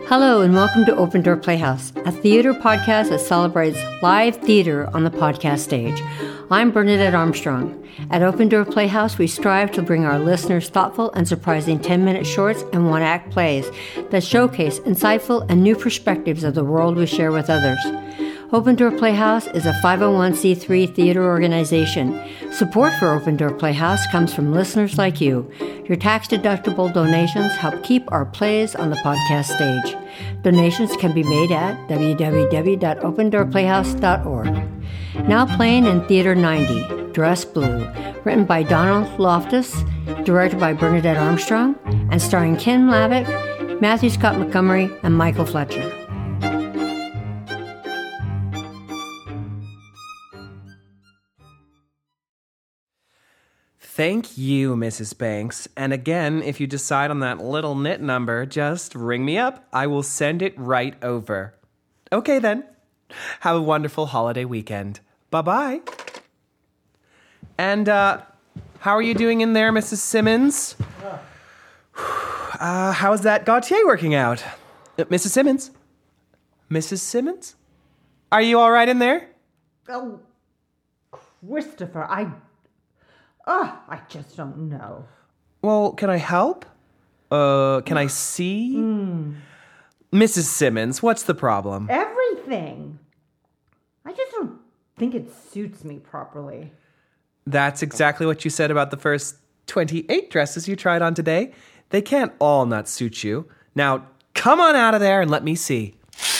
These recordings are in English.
Hello and welcome to Open Door Playhouse, a theater podcast that celebrates live theater on the podcast stage. I'm Bernadette Armstrong. At Open Door Playhouse, we strive to bring our listeners thoughtful and surprising 10-minute shorts and one-act plays that showcase insightful and new perspectives of the world we share with others. Open Door Playhouse is a 501c3 theater organization. Support for Open Door Playhouse comes from listeners like you. Your tax-deductible donations help keep our plays on the podcast stage. Donations can be made at www.opendoorplayhouse.org. Now playing in Theater 90, Dress Blue, written by Donald Loftus, directed by Bernadette Armstrong, and starring Ken Lavick, Matthew Scott Montgomery, and Michael Fletcher. Thank you, Mrs. Banks. And again, if you decide on that little knit number, just ring me up. I will send it right over. Okay, then. Have a wonderful holiday weekend. Bye-bye. And, how are you doing in there, Mrs. Simmons? How's that Gautier working out? Mrs. Simmons? Mrs. Simmons? Are you all right in there? Oh, Christopher, I just don't know. Well, can I help? Can I see? Mrs. Simmons, what's the problem? Everything. I just don't think it suits me properly. That's exactly what you said about the first 28 dresses you tried on today. They can't all not suit you. Now, come on out of there and let me see.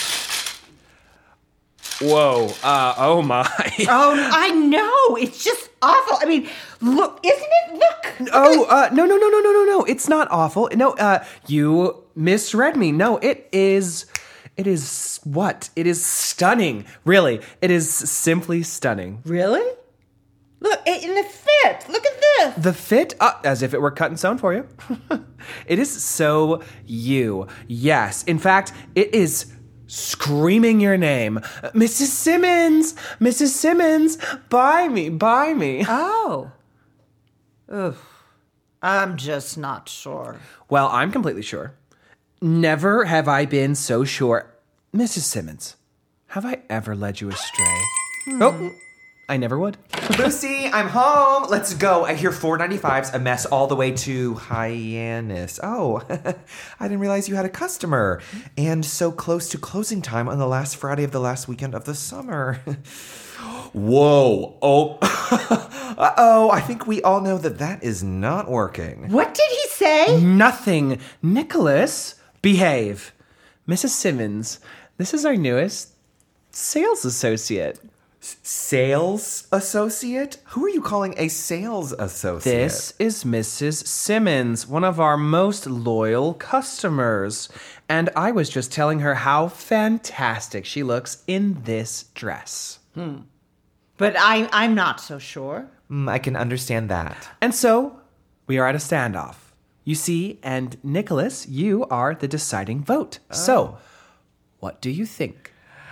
Whoa, oh my. Oh, I know. It's just awful. I mean, look, isn't it? Look. No. It's not awful. No, you misread me. No, it is what? It is stunning. Really, it is simply stunning. Really? Look, in the fit. Look at this. The fit? As if it were cut and sewn for you. It is so you. Yes, in fact, it is screaming your name. Mrs. Simmons! Mrs. Simmons! Buy me! Oh. Ugh. I'm just not sure. Well, I'm completely sure. Never have I been so sure. Mrs. Simmons, have I ever led you astray? Oh, I never would. Lucy, I'm home. Let's go. I hear 495's a mess all the way to Hyannis. Oh, I didn't realize you had a customer. And so close to closing time on the last Friday of the last weekend of the summer. Whoa. Oh. Uh-oh. I think we all know that is not working. What did he say? Nothing. Nicholas, behave. Mrs. Simmons, this is our newest sales associate. Sales associate? Who are you calling a sales associate? This is Mrs. Simmons, one of our most loyal customers. And I was just telling her how fantastic she looks in this dress. But I'm not so sure. I can understand that. And so, we are at a standoff. You see, and Nicholas, you are the deciding vote. Oh. So, what do you think?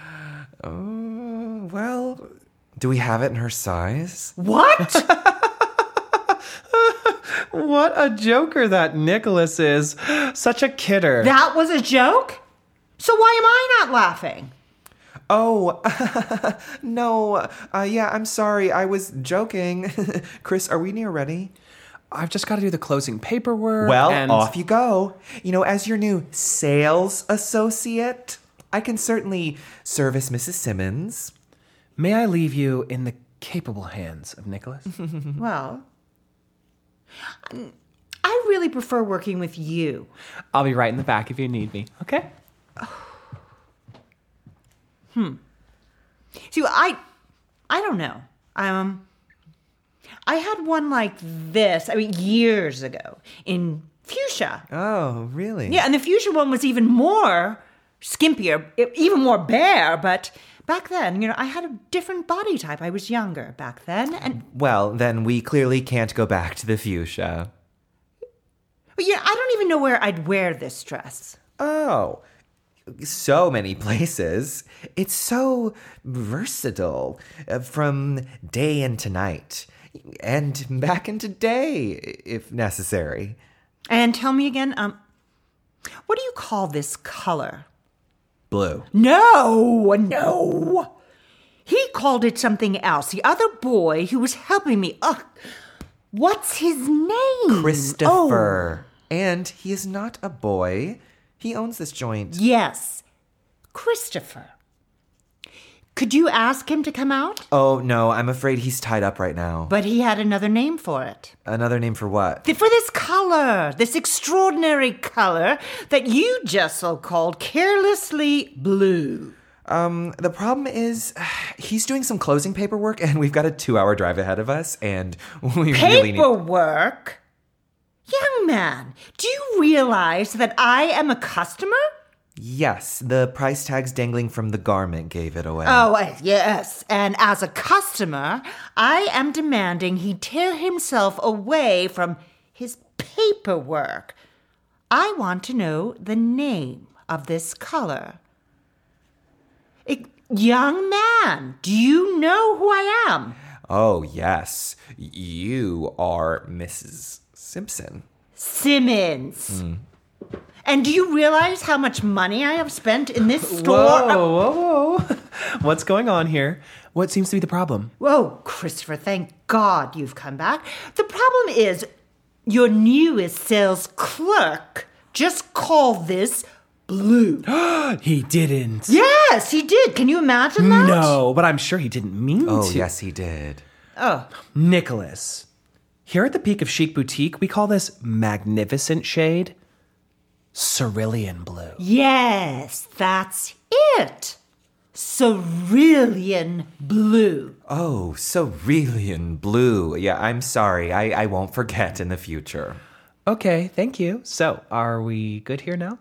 Oh, well, do we have it in her size? What? What a joker that Nicholas is. Such a kidder. That was a joke? So why am I not laughing? Oh, no. Yeah, I'm sorry. I was joking. Chris, are we near ready? I've just got to do the closing paperwork. Well, and off you go. You know, as your new sales associate, I can certainly service Mrs. Simmons. May I leave you in the capable hands of Nicholas? Well, I really prefer working with you. I'll be right in the back if you need me, okay? See, I don't know. I had one like this, years ago in fuchsia. Oh, really? Yeah, and the fuchsia one was even more skimpier, even more bare, but back then, I had a different body type. I was younger back then, and... Well, then we clearly can't go back to the fuchsia. But I don't even know where I'd wear this dress. Oh, so many places. It's so versatile, from day into night, and back into day, if necessary. And tell me again, What do you call this color? Blue. No. He called it something else. The other boy who was helping me. What's his name? Christopher. And he is not a boy. He owns this joint. Yes, Christopher. Could you ask him to come out? Oh, no, I'm afraid he's tied up right now. But he had another name for it. Another name for what? For this color, this extraordinary color that you just so-called carelessly blue. The problem is, he's doing some closing paperwork, and we've got a 2-hour drive ahead of us, and we really need... Paperwork? Young man, do you realize that I am a customer? Yes, the price tags dangling from the garment gave it away. Oh, yes. And as a customer, I am demanding he tear himself away from his paperwork. I want to know the name of this color. Young man, do you know who I am? Oh, yes. You are Mrs. Simpson. Simmons. And do you realize how much money I have spent in this store? Whoa. What's going on here? What seems to be the problem? Whoa, Christopher, thank God you've come back. The problem is your newest sales clerk just called this blue. He didn't. Yes, he did. Can you imagine that? No, but I'm sure he didn't mean Oh, to. yes, he did. Oh, Nicholas, here at the Peak of Chic Boutique, we call this magnificent shade cerulean blue. yes, that's it. Cerulean blue. Oh, cerulean blue. Yeah, I'm sorry. I won't forget in the future. Okay, thank you. So, are we good here now?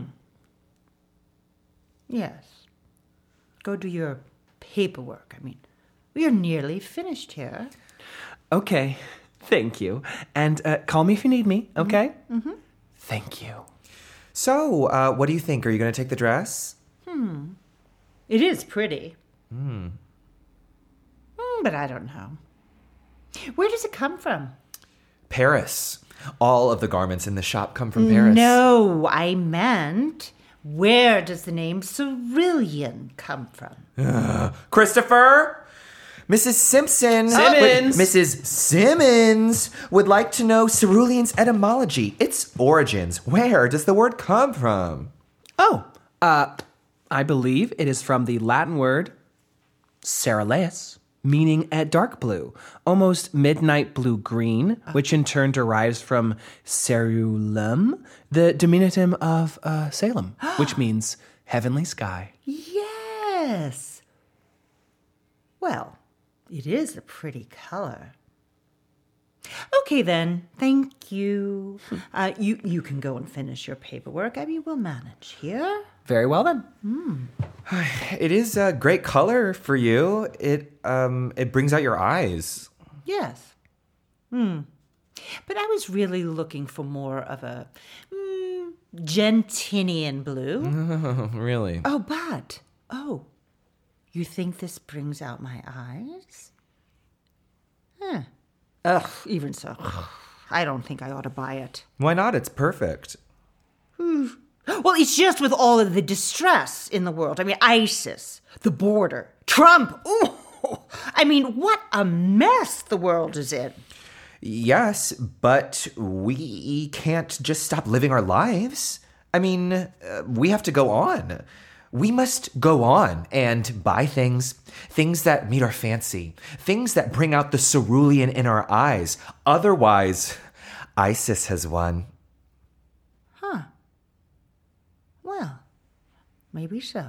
Yes. Go do your paperwork. I mean, we are nearly finished here. Okay, thank you. And call me if you need me, okay? Mm-hmm. Thank you. So, what do you think? Are you going to take the dress? It is pretty. But I don't know. Where does it come from? Paris. All of the garments in the shop come from Paris. No, I meant, where does the name cerulean come from? Christopher? Mrs. Simpson. Simmons. Mrs. Simmons would like to know cerulean's etymology, its origins. Where does the word come from? Oh, I believe it is from the Latin word ceruleus, meaning a dark blue, almost midnight blue-green, which in turn derives from cerulum, the diminutive of Salem, which means heavenly sky. Yes. Well, it is a pretty color. Okay, then. Thank you. You can go and finish your paperwork. I mean, we'll manage here. Very well then. It is a great color for you. It brings out your eyes. Yes. But I was really looking for more of a gentian blue. Really? Oh, you think this brings out my eyes? Ugh, even so. I don't think I ought to buy it. Why not? It's perfect. Well, it's just with all of the distress in the world. I mean, ISIS, the border, Trump. Ooh, I mean, what a mess the world is in. Yes, but we can't just stop living our lives. I mean, we have to go on. We must go on and buy things that meet our fancy, things that bring out the cerulean in our eyes. Otherwise, ISIS has won. Well, maybe so.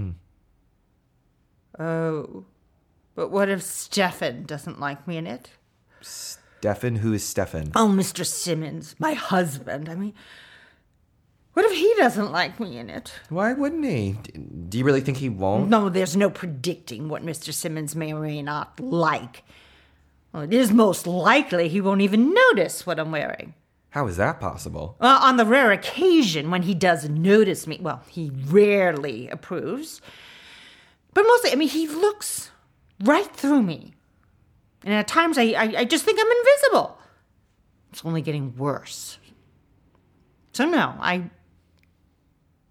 Oh, but what if Stefan doesn't like me in it? Stefan? Who is Stefan? Oh, Mr. Simmons, my husband. I mean, what if he doesn't like me in it? Why wouldn't he? Do you really think he won't? No, there's no predicting what Mr. Simmons may or may not like. Well, it is most likely he won't even notice what I'm wearing. How is that possible? On the rare occasion when he does notice me, well, he rarely approves. But mostly, I mean, he looks right through me. And at times, I just think I'm invisible. It's only getting worse. So no, I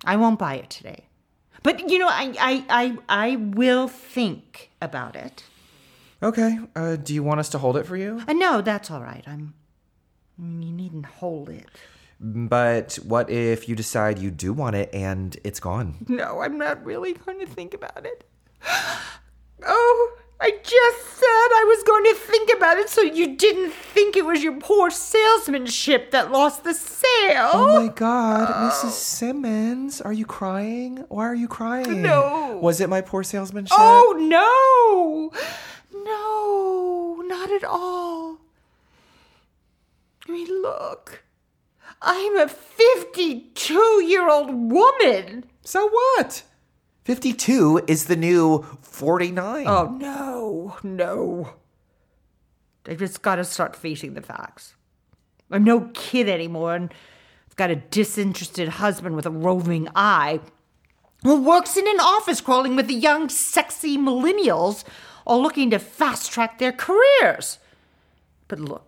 I won't buy it today. But, I will think about it. Okay. Do you want us to hold it for you? No, that's all right. You needn't hold it. But what if you decide you do want it and it's gone? No, I'm not really going to think about it. Oh, I just said I was going to think about it so you didn't think it was your poor salesmanship that lost the sale. Oh my God, Mrs. Simmons, are you crying? Why are you crying? No. Was it my poor salesmanship? Oh, no. No, not at all. I mean, look. I'm a 52-year-old woman. So what? 52 is the new 49. Oh, no. I just got to start facing the facts. I'm no kid anymore, and I've got a disinterested husband with a roving eye who works in an office crawling with the young, sexy millennials, all looking to fast-track their careers. But look,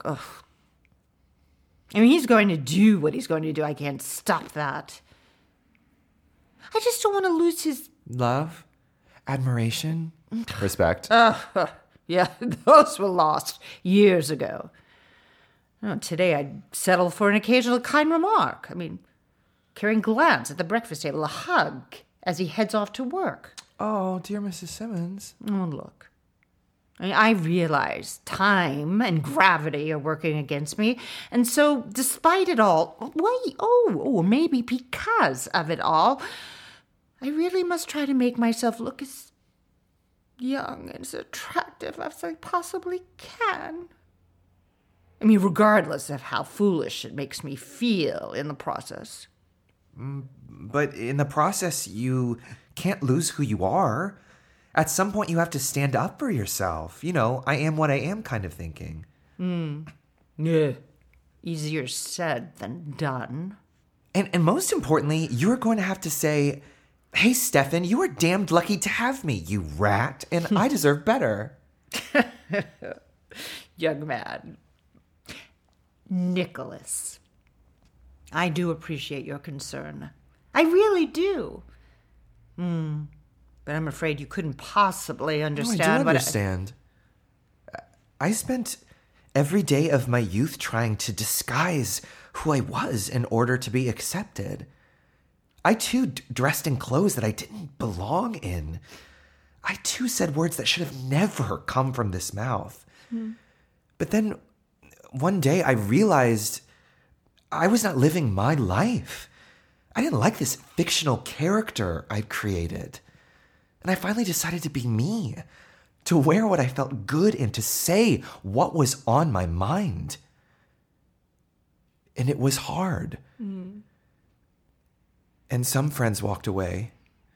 I mean, he's going to do what he's going to do. I can't stop that. I just don't want to lose his... Love? Admiration? Respect? Yeah, those were lost years ago. Oh, today I'd settle for an occasional kind remark. I mean, carrying glance at the breakfast table, a hug as he heads off to work. Oh, dear Mrs. Simmons. Oh, look. I realize time and gravity are working against me, and so despite it all, maybe because of it all, I really must try to make myself look as young and as attractive as I possibly can. I mean, regardless of how foolish it makes me feel in the process. But in the process, you can't lose who you are. At some point, you have to stand up for yourself. I am what I am kind of thinking. Yeah. Easier said than done. And most importantly, you're going to have to say, hey, Stefan, you are damned lucky to have me, you rat, and I deserve better. Young man. Nicholas. I do appreciate your concern. I really do. But I'm afraid you couldn't possibly understand I do understand. I spent every day of my youth trying to disguise who I was in order to be accepted. I too dressed in clothes that I didn't belong in. I too said words that should have never come from this mouth. But then one day I realized I was not living my life. I didn't like this fictional character I'd created. And I finally decided to be me, to wear what I felt good in, to say what was on my mind. And it was hard. And some friends walked away.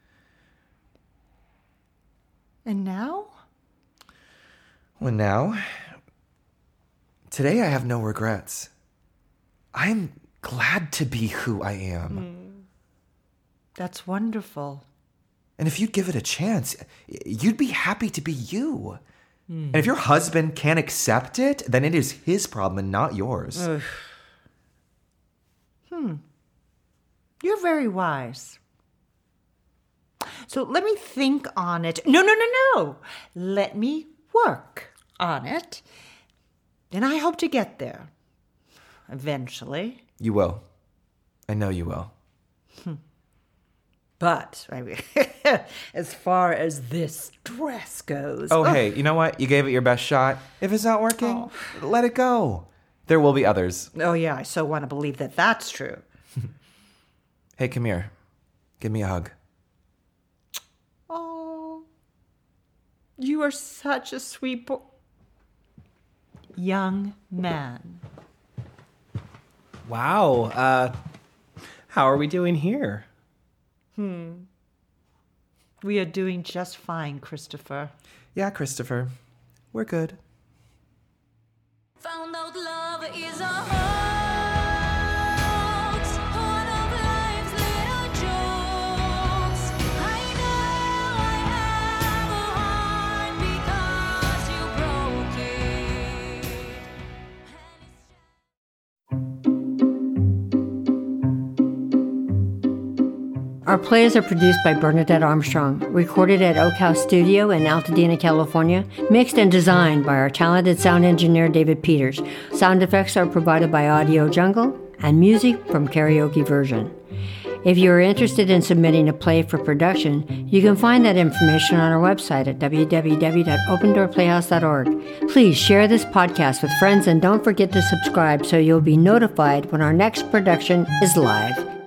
And now? Well, now, today I have no regrets. I'm glad to be who I am. That's wonderful. And if you'd give it a chance, you'd be happy to be you. And if your husband can't accept it, then it is his problem and not yours. You're very wise. So let me think on it. No. Let me work on it. And I hope to get there. Eventually. You will. I know you will. But, I mean, as far as this dress goes... Oh, hey, you know what? You gave it your best shot. If it's not working, let it go. There will be others. Oh, yeah, I so want to believe that that's true. Hey, come here. Give me a hug. Oh, you are such a sweet young man. Wow. How are we doing here? We are doing just fine, Christopher. Yeah, Christopher. We're good. Found out love is a hoax, one of life's little jokes. I know I have a heart because you broke it. Our plays are produced by Bernadette Armstrong, recorded at Oak House Studio in Altadena, California, mixed and designed by our talented sound engineer David Peters. Sound effects are provided by Audio Jungle, and music from Karaoke Version. If you are interested in submitting a play for production, you can find that information on our website at www.opendoorplayhouse.org. Please share this podcast with friends and don't forget to subscribe so you'll be notified when our next production is live.